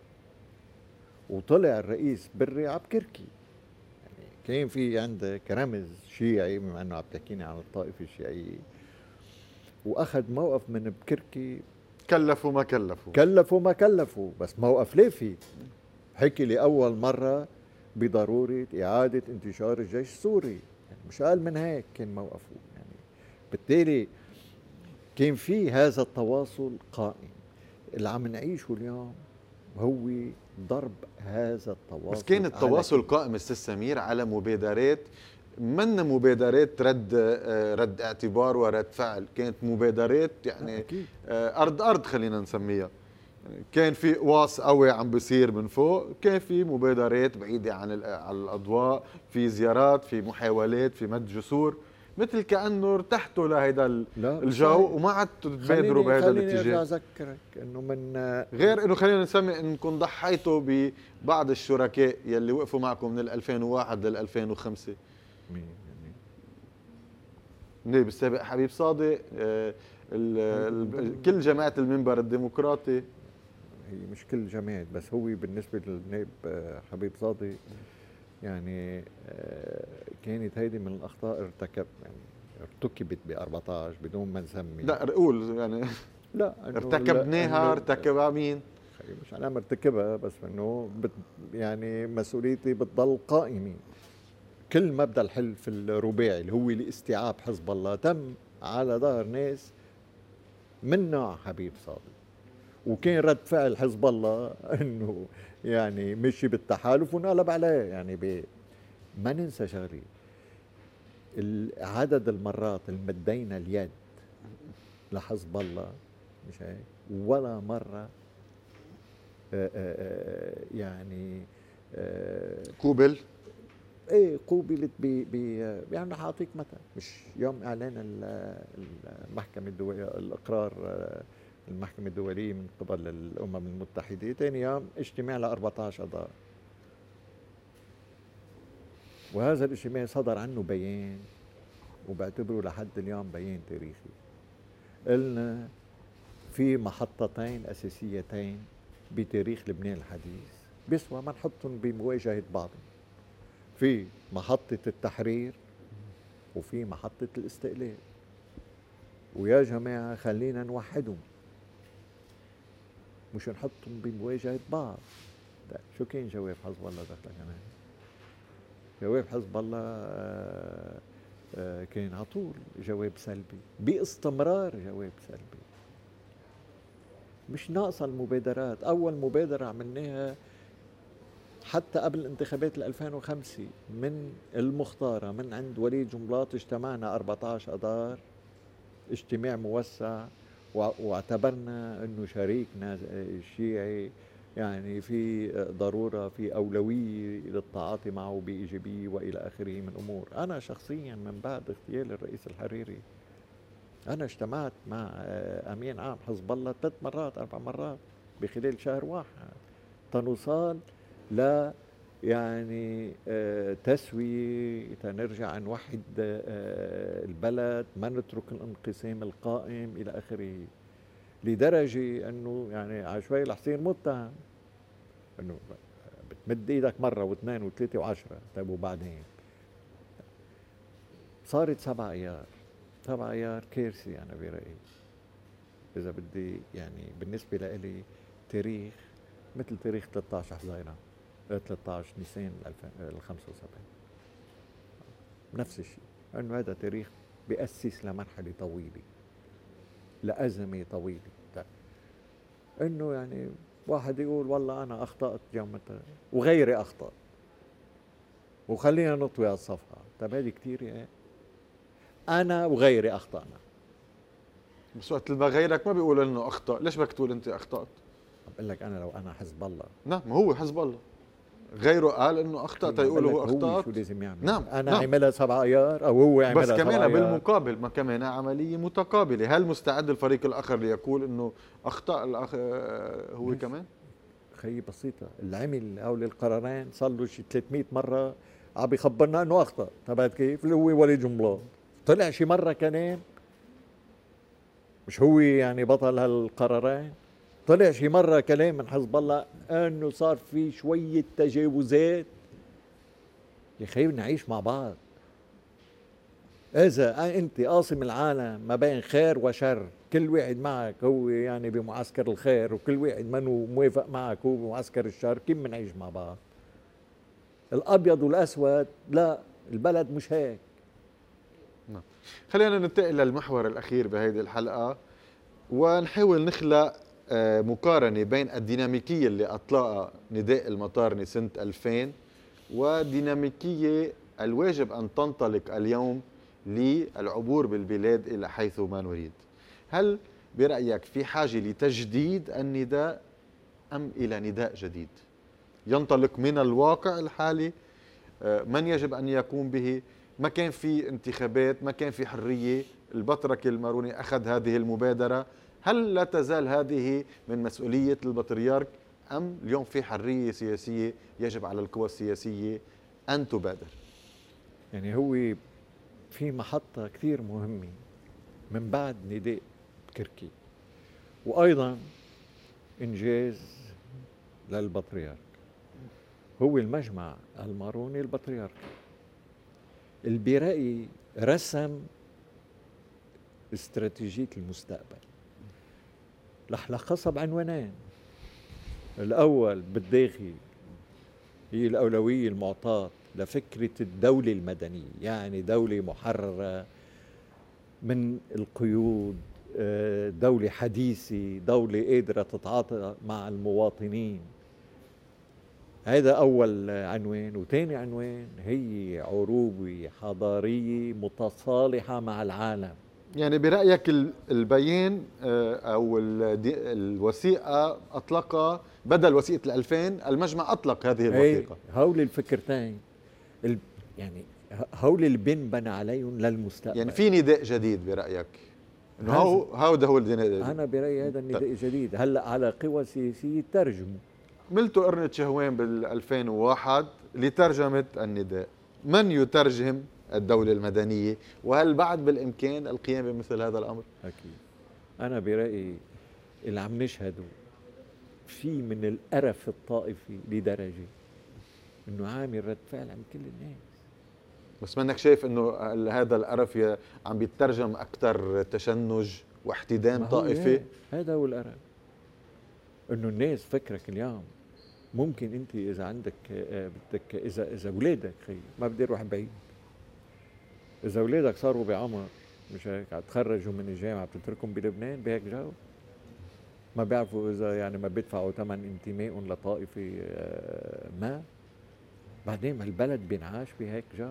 وطلع الرئيس بري عبكركي. يعني كان في عندك رمز شيعي بما انه عم تحكيني عن الطائفه الشيعيه، واخذ موقف من بكركي. كلفوا ما كلفوا بس موقف لافت، حكي لأول مرة بضرورة إعادة انتشار الجيش السوري، يعني مش أقل من هيك كان موقفه. يعني بالتالي كان في هذا التواصل قائم. اللي عم نعيشه اليوم هو ضرب هذا التواصل، بس كان التواصل قائم استاذ سمير على مبادرات، من مبادرات رد اعتبار ورد فعل، كانت مبادرات يعني ارض خلينا نسميها. كان في قواص قوي عم بيصير من فوق، كان في مبادرات بعيده عن الاضواء، في زيارات، في محاولات، في مد جسور، مثل كانه ارتحتوا لهيدا الجو وما عدتوا تبادروا بهذا الاتجاه. خليني ارجع اذكرك انه من غير انه خلينا نسمي انكم ضحيتوا ببعض الشركاء يلي وقفوا معكم من 2001 لل 2005. مين النائب السابق حبيب صادق، كل جماعة المنبر الديمقراطي. هي مش كل جماعة، بس هو بالنسبة للنائب حبيب صادق يعني كانت هيدي من الأخطاء ارتكبت ب 14 بدون ما نسمي. لا قول يعني. لا ارتكبناها، ارتكبها مين؟ مش انا مرتكبها، بس انه يعني مسؤوليتي بتضل قائمه. كل مبدا الحلف الرباعي اللي هو لاستيعاب حزب الله تم على ظهر ناس من نوع حبيب صادق، وكان رد فعل حزب الله انه يعني مشي بالتحالف ونقلب عليه. يعني ما ننسى شغله، عدد المرات اللي مدينا اليد لحزب الله مش هيك ولا مره يعني قوبل. ايه قوبلت يعني حاعطيك مثلا، مش يوم اعلان المحكمه الدوليه الاقرار المحكمه الدوليه من قبل الامم المتحده، ثاني يوم اجتماع ل 14 اذار، وهذا الاجتماع صدر عنه بيان وبعتبره لحد اليوم بيان تاريخي. قلنا في محطتين اساسيتين بتاريخ لبنان الحديث بيسوى ما نحطهم بمواجهة بعضهم، في محطة التحرير وفي محطة الاستقلال، ويا جماعة خلينا نوحدهم مش نحطهم بمواجهة بعض. شو كان جواب حزب الله دخلك كمان؟ جواب حزب الله كان على طول جواب سلبي، باستمرار جواب سلبي. مش ناقصة المبادرات. أول مبادرة عملناها حتى قبل انتخابات 2005 من المختارة من عند وليد جنبلاط، اجتمعنا 14 أذار اجتماع موسع، واعتبرنا أنه شريكنا الشيعي يعني في ضرورة في أولوية للتعاطي معه بإيجابية وإلى آخره من أمور. أنا شخصيا من بعد اغتيال الرئيس الحريري أنا اجتمعت مع أمين عام حزب الله 3 مرات 4 مرات بخلال شهر واحد تنوصل لا يعني تسوية، تنرجع نوحد البلد، ما نترك الانقسام القائم إلى آخره، لدرجة أنه يعني عشوائي الحسين متهم أنه بتمد إيدك مرة واثنين وثلاثة وعشرة. طيب وبعدين صارت 7 أيار. 7 أيار كارثة أنا برأيي، إذا بدي يعني بالنسبة لإلي تاريخ مثل تاريخ 13 حزيران 13 نيسان 75 نفس الشيء، أنه هذا تاريخ بيأسس لمرحلة طويلة، لأزمة طويلة. أنه يعني واحد يقول والله أنا أخطأت يومتها وغيري أخطأ وخلينا نطوي على الصفحة. طب هذه كتير يعني أنا وغيري أخطأنا، بس وقت ما غيرك ما بيقول انه اخطا، ليش بدك تقول انت اخطات؟ بقول لك أنا لو أنا حزب الله. نعم، ما هو حزب الله غيره قال انه اخطا تيقول هو اخطات. شو لازم يعمل؟ نعم انا نعم. عملها 7 ايار او هو عملها 7 بس ايار، كمان بالمقابل ما كمان عمليه متقابله. هل مستعد الفريق الاخر ليقول انه اخطا الاخ هو كمان؟ خيي بسيطه، اللي عمل هول القرارين صار له شي 300 مره عم بيخبرنا انه اخطا. تبعت كيف؟ اللي هو وليد جنبلاط طلع شي مره كمان، مش هو يعني بطل هالقرارين؟ طلع شي مره كلام من حزب الله انه صار في شويه تجاوزات. يا خيي نعيش مع بعض. إذا أنت قاسم العالم ما بين خير وشر، كل واحد معك هو يعني بمعسكر الخير وكل واحد منه موافق معك هو بمعسكر الشر، كيف منعيش مع بعض؟ الأبيض والأسود لا، البلد مش هيك. نعم. خلينا ننتقل للمحور الأخير بهذه الحلقة ونحاول نخلق مقارنة بين الديناميكية اللي أطلقها نداء المطارنة سنة 2000 وديناميكية الواجب أن تنطلق اليوم للعبور بالبلاد إلى حيث ما نريد. هل برأيك في حاجة لتجديد النداء أم إلى نداء جديد ينطلق من الواقع الحالي؟ من يجب أن يقوم به؟ ما كان في انتخابات، ما كان في حرية، البطرك الماروني أخذ هذه المبادرة. هل لا تزال هذه من مسؤولية البطريرك أم اليوم في حرية سياسية يجب على القوى السياسية أن تبادر؟ يعني هو في محطة كثير مهمة من بعد نداء كركي، وأيضا إنجاز للبطريرك هو المجمع الماروني البطريركي. البيرائي رسم استراتيجية المستقبل، رح لخصها بعنوانين. الأول بالداخل هي الأولوية المعطاة لفكرة الدولة المدنية، يعني دولة محررة من القيود، دولة حديثة، دولة قادرة تتعاطى مع المواطنين. هذا أول عنوان. وثاني عنوان هي عروبة حضارية متصالحة مع العالم. يعني برأيك البيان أو الوثيقة أطلقها بدل وثيقة 2000، المجمع أطلق هذه الوثيقة. هول الفكرتين يعني هول اللي بنبنى عليهم للمستقبل. يعني في نداء جديد برأيك؟ إنه هذا هو النداء. أنا برأيي هذا النداء جديد. هلا على قوى سياسية ترجموا. ملتو قرنة شهوان بال 2001 لترجمة النداء. من يترجم الدولة المدنية؟ وهل بعد بالإمكان القيام بمثل هذا الأمر؟ أكيد. أنا برأيي اللي عم نشهده في من القرف الطائفي لدرجة إنه عامل رد فعل عند كل الناس. بس منك شايف إنه هذا القرف عم بيترجم أكثر تشنج واحتدام طائفي؟ هذا هو القرف. إنه الناس فكرك اليوم ممكن أنت إذا عندك بدك إذا أولادك خي ما بدي أروح بعيد، إذا أولادك صاروا بعمر مش هيك تخرجوا من الجامعة بتتركهم بلبنان بهيك جو؟ ما بيعرفوا إذا يعني ما بيدفعوا ثمن انتمائهم لطائفة ما. بعدين البلد بينعاش بهيك جو.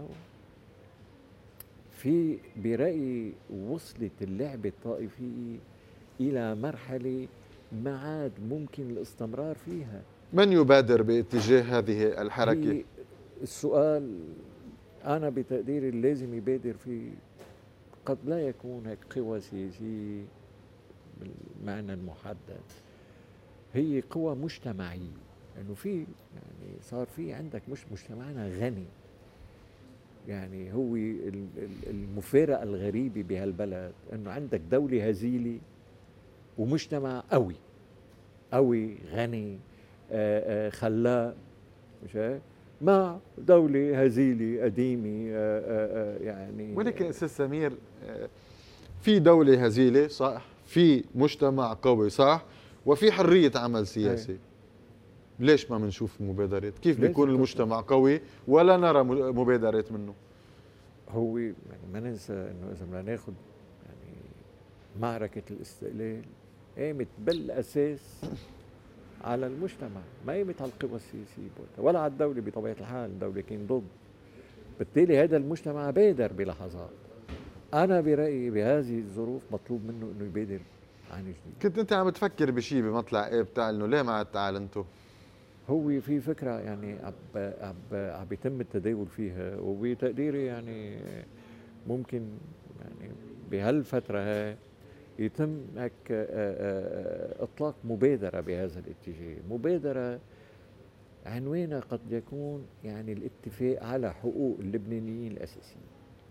في برأيي وصلت اللعبة الطائفية إلى مرحلة ما عاد ممكن الاستمرار فيها. من يبادر باتجاه هذه الحركة؟ السؤال أنا بتقديري لازم يبادر فيه قد لا يكون هيك قوى سياسية بالمعنى المحدد، هي قوى مجتمعية. لأنه في يعني صار في عندك مش مجتمعنا غني، يعني هو المفارقة الغريبة بهالبلد أنه عندك دولة هزيلة ومجتمع قوي غني خلاق، مش هيك؟ مع دولة هزيلة قديمة يعني. ولكن أستاذ سمير، في دولة هزيلة صح، في مجتمع قوي صح، وفي حرية عمل سياسي. ليش ما بنشوف مبادرات؟ كيف بيكون المجتمع قوي ولا نرى مبادرات منه؟ هو يعني ما ننسى انه اذا بدنا ناخذ يعني معركة الاستقلال قامت بالاساس على المجتمع، ما قامت على القوى السياسية ولا على الدولة. بطبيعة الحال الدولة كان ضد، بالتالي هذا المجتمع بادر بلحظات. أنا برأيي بهذه الظروف مطلوب منه إنه يبادر عن جديد. كنت أنت عم تفكر بشيء بمطلع إيه بتاع إنه ليه ما تعالنتوا؟ هو في فكرة يعني عم بيتم التداول فيها، وبتقديري يعني ممكن يعني بهالفترة هاي يتم هيك إطلاق مبادرة بهذا الاتجاه. مبادرة عنوانها قد يكون يعني الاتفاق على حقوق اللبنانيين الأساسية.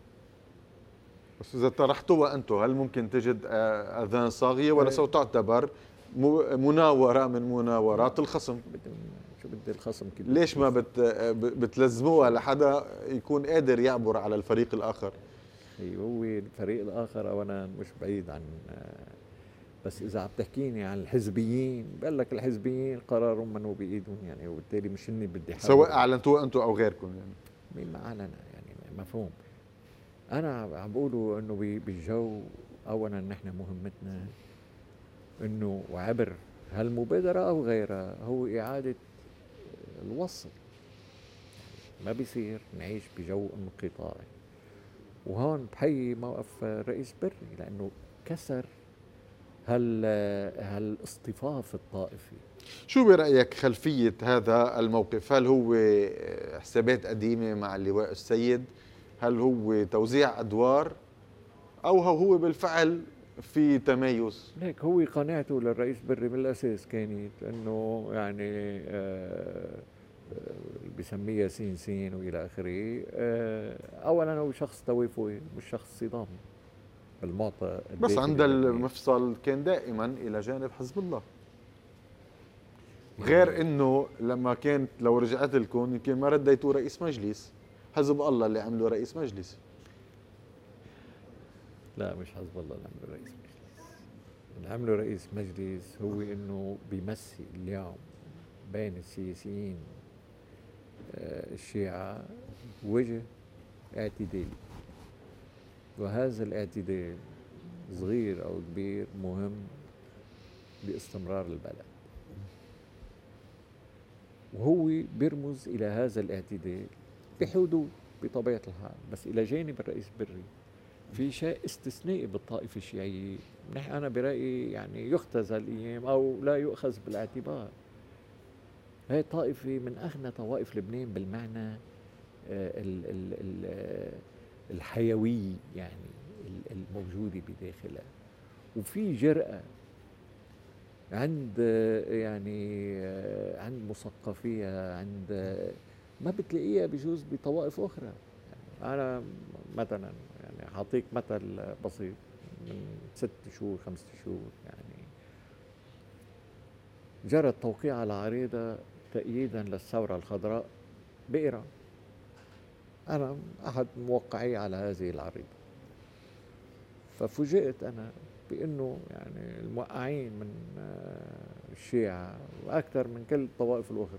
بس إذا طرحتوها أنتم هل ممكن تجد أذان صاغية ولا سوف تعتبر مناورة من مناورات الخصم؟ شو بدي الخصم كده؟ ليش ما بتلزموها لحدا يكون قادر يعبر على الفريق الآخر؟ هو الفريق الآخر أولا مش بعيد عن، بس إذا عم تحكيني عن الحزبيين بقول لك الحزبيين قرارهم منه بإيدهم يعني، وبالتالي مش إني بدي سواء أعلنتوها أنتم أو غيركم يعني. مين ما أعلن يعني مفهوم. أنا عم بقوله إنه بالجو أولا نحن مهمتنا إنه وعبر هالمبادرة أو غيرها هو إعادة الوصل. ما بيصير نعيش بجو انقطاعي. وهون بحيي موقف رئيس بري لأنه كسر هالاصطفاف الطائفي. شو برأيك خلفية هذا الموقف؟ هل هو حسابات قديمة مع اللواء السيد؟ هل هو توزيع أدوار؟ أو هو بالفعل في تميز؟ ليك هو قناعته للرئيس بري من الأساس كانت أنه يعني بسميها سين سين وإلى آخره. أولا هو شخص توافقي مش شخص صدامي. بالمعطى بس عند الداخلي اللبناني. المفصل كان دائما الى جانب حزب الله. يعني غير انه لما كانت لو رجعت لكم يمكن ما رديتوا رئيس مجلس، حزب الله اللي عملوا رئيس مجلس. لا، مش حزب الله اللي عمله رئيس مجلس. اللي عمله رئيس مجلس هو انه بيمثل اليوم بين السياسيين الشيعة وجه اعتدالي، وهذا الاعتدال صغير او كبير مهم لاستمرار البلد، وهو بيرمز الى هذا الاعتدال بحدود بطبيعة الحال. بس الى جانب الرئيس بري في شيء استثنائي بالطائفة الشيعية، أنا برأيي يعني يختزل أيام أو لا يؤخذ بالاعتبار. هي طائفة من أغنى طوائف لبنان بالمعنى الحيوي يعني الموجودة بداخلها، وفي جرأة عند يعني عند مثقفيها، عند ما بتلاقيها بجوز بطوائف أخرى. يعني أنا مثلا يعني حاعطيك مثل بسيط، من 6 شهور 5 شهور يعني جرى التوقيع على عريضة تأييدا للثورة الخضراء بإيران. أنا أحد موقعي على هذه العريضة، ففوجئت أنا بأنه يعني الموقعين من الشيعة وأكثر من كل الطوائف الأخرى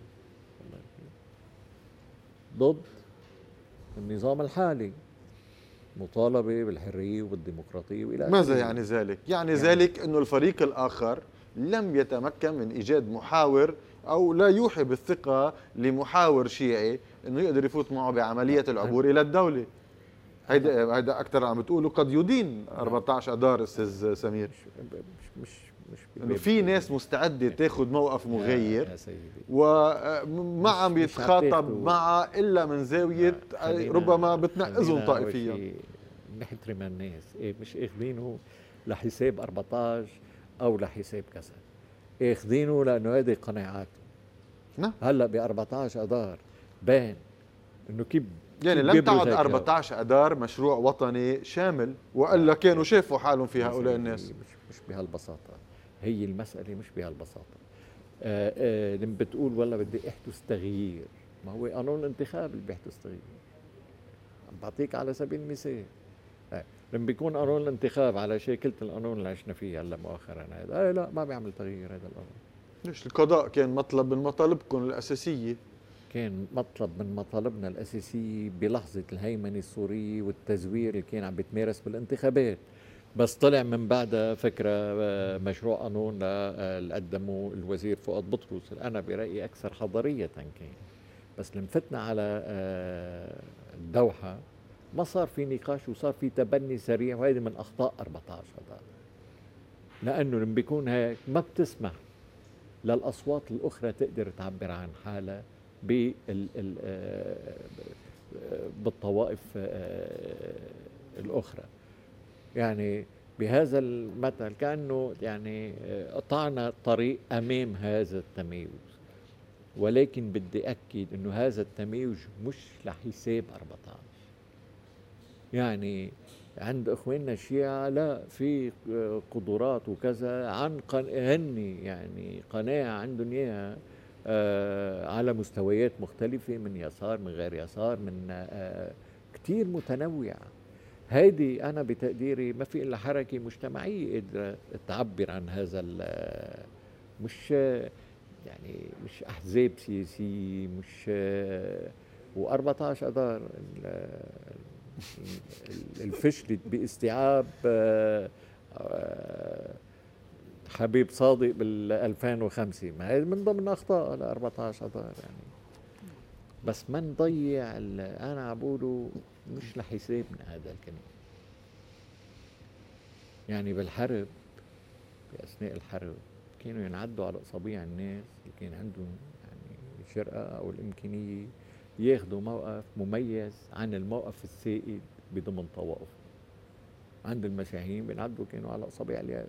ضد النظام الحالي، مطالبة بالحرية وبالديمقراطية وإلى آخره. ماذا يعني ذلك؟ يعني ذلك أنه الفريق الآخر لم يتمكن من إيجاد محاور أو لا يوحي بالثقة لمحاور شيعي أنه يقدر يفوت معه بعملية العبور إلى الدولة. هيدا أكثر عم بتقولوا قد يدين 14 أدار أستاذ سمير. مش انه في ناس مستعده تاخذ موقف مغير يا سيدي، وما عم يتخاطب معها الا من زاويه ربما بتنقذهم طائفيا. نحترم الناس، مش اخذينه لحساب 14 او لحساب كذا، اخذينه لانه هذه قناعاته. نعم. هلا ب 14 اذار بان انه كيف يعني لم تعد 14 اذار مشروع وطني شامل، والا كانوا شافوا حالهم في هؤلاء الناس. مش بهالبساطه، هي المساله مش بهالبساطه. لما بتقول والله بدي احدث تغيير، ما هو قانون الانتخاب اللي بيحدث تغيير. عم بعطيك على سبيل المثال، لما بيكون قانون الانتخاب على شكل القانون اللي عشنا فيه هلا مؤخرا هذا، لا ما بيعمل تغيير هذا القانون. ليش؟ القضاء كان مطلب من مطالبكم الاساسيه، كان مطلب من مطالبنا الاساسيه بلحظه الهيمنه السوريه والتزوير اللي كان عم بيتمارس بالانتخابات. بس طلع من بعدها فكرة مشروع قانون اللي قدمه الوزير فؤاد بطرس، أنا برأيي أكثر حضارية كان. بس لما فتنا على الدوحة ما صار في نقاش وصار في تبني سريع، وهذه من أخطاء 14 هذا، لأنه لما بيكون هيك ما بتسمح للأصوات الأخرى تقدر تعبر عن حالها بالطوائف الأخرى. يعني بهذا المثل كأنه يعني قطعنا طريق أمام هذا التميز، ولكن بدي أكد أنه هذا التميز مش لحساب 14. يعني عند إخواننا الشيعة لا، في قدرات وكذا عن هني يعني قناعة عندهم إياها على مستويات مختلفة، من يسار من غير يسار من كتير متنوعة. هيدي أنا بتقديري ما في إلا حركة مجتمعية قادرة تعبر عن هذا، مش يعني مش أحزاب سياسية، مش و14 أذار الفشل باستيعاب حبيب صادق بال 2005، ما هي من ضمن أخطاء ل 14 أذار يعني. بس ما نضيع أنا عبوله مش لحسابنا هذا الكلام. يعني بالحرب، في أثناء الحرب كانوا ينعدوا على أصابع الناس اللي كان عندهم يعني الجرأة أو الإمكانية ياخذوا موقف مميز عن الموقف السائد بضمن طوائف. عند المسيحيين بينعدوا كانوا على أصابع اليد.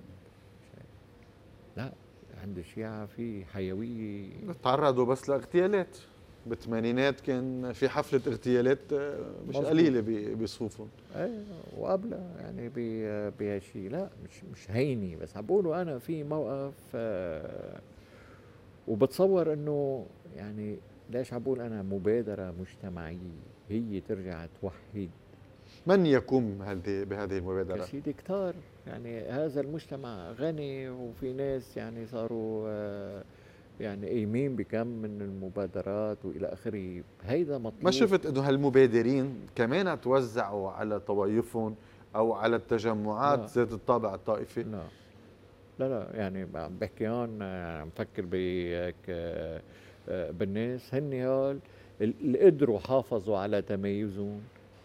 لا، عند الشيعة في حيوية. تعرضوا بس لاغتيالات. بالثمانينات كان في حفلة اغتيالات مش مظبوط. قليلة بصفوفهم. ايه وقبلها يعني بهالشيء، لا مش هيني، بس عم بقولوا انا في موقف وبتصور انه يعني ليش عم بقول انا مبادرة مجتمعية هي ترجع توحد. من يقوم بهذه المبادرة؟ يا سيدي كتار، يعني هذا المجتمع غني وفي ناس يعني صاروا يعني قايمين بكم من المبادرات والى اخره، هيدا مطلوب. ما شفت انه هالمبادرين كمان توزعوا على طوائفهم او على التجمعات لا. ذات الطابع الطائفي؟ لا لا يعني عم بحكي هون، عم فكر بالناس هن هول اللي قدروا حافظوا على تميزهم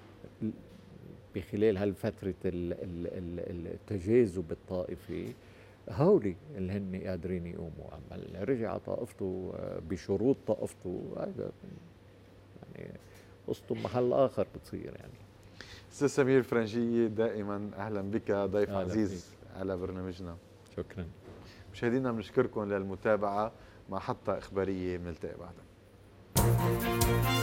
بخلال هالفترة التجاذب الطائفي، هولي اللي هن قادرين يقوموا. أما اللي رجع طائفته بشروط طائفته، هذا يعني قصته محل آخر بتصير يعني. استاذ سمير فرنجية، دائما اهلا بك ضيف عزيز فيك. على برنامجنا. شكرا. مشاهدينا بنشكركم للمتابعة، مع حطة إخبارية بنلتقي بعدها.